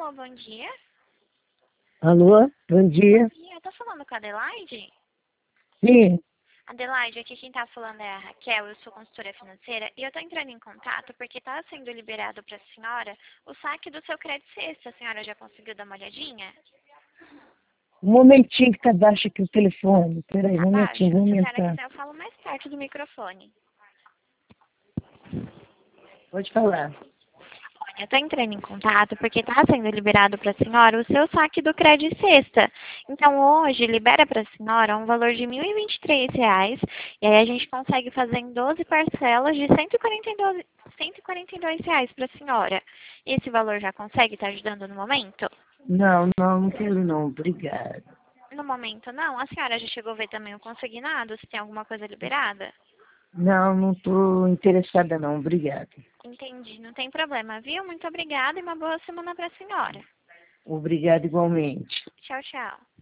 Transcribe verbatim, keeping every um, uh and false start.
Alô, bom dia. Alô, bom dia. Bom dia, eu tô falando com a Adelaide? Sim, Adelaide, aqui quem tá falando é a Raquel, eu sou consultora financeira e eu tô entrando em contato porque tá sendo liberado pra senhora o saque do seu crédito sexta. A senhora já conseguiu dar uma olhadinha? um momentinho que tá baixo aqui o telefone. Peraí, um Tá momentinho, baixo? vou Se a senhora aumentar. quiser, eu falo mais perto do microfone. Pode falar. Olha, eu tô entrando em contato porque tá sendo liberado pra senhora o seu saque do crédito sexta. Então hoje libera pra senhora um valor de mil e vinte e três reais e aí a gente consegue fazer em doze parcelas de cento e quarenta e dois, cento e quarenta e dois reais pra senhora. Esse valor já consegue estar ajudando no momento? Não, não, não quero não, obrigado. No momento não. A senhora já chegou a ver também o consignado, se tem alguma coisa liberada? Não, não tô interessada não, obrigado. Entendi, não tem problema, viu? Muito obrigada e uma boa semana pra senhora. Obrigado igualmente. Tchau, tchau.